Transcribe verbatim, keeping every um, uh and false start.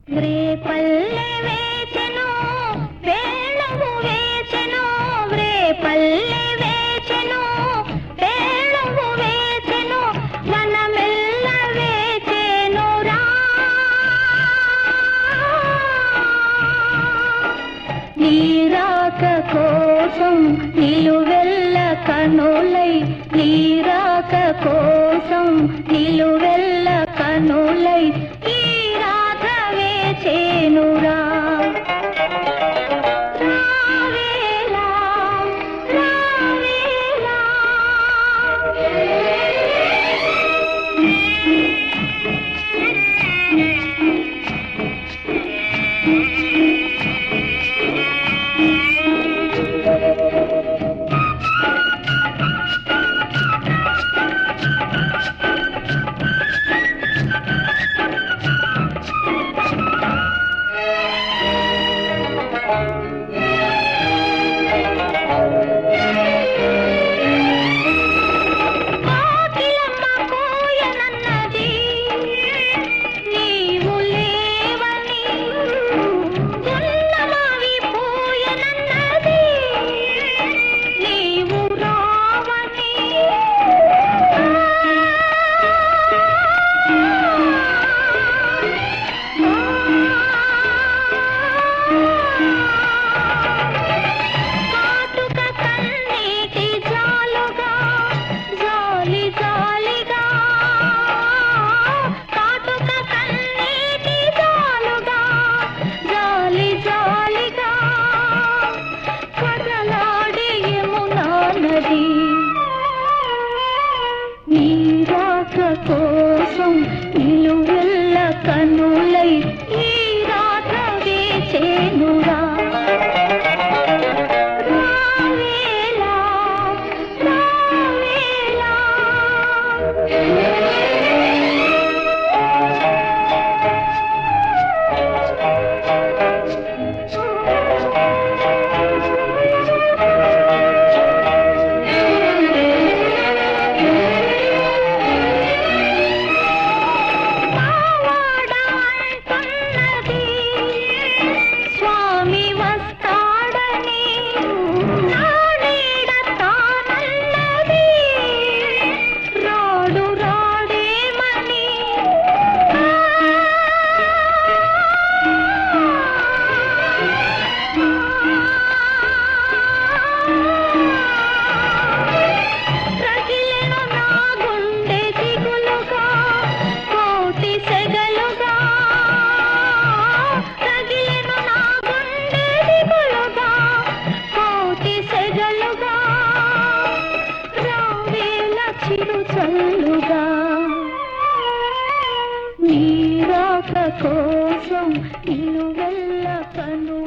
వ్రేపల్లె వేచెను వేళము వేచెను వ్రేపల్లె వేచెను వేళము వేచెను వనమెల్ల వేచెనురా నీరాక కోసం నిలువెల్ల కనులై నీరాక కోసం నిలువెల్ల కనులై ఈ రాధ వేచెనురా రావేలా రావేలా నీరాక కోసం నిలువెల్ల కనులై ఈ రాధ వేచెనురా రావేలా రావేలా చల్లుగా నీరాక కోసం నిలువెల్ల కను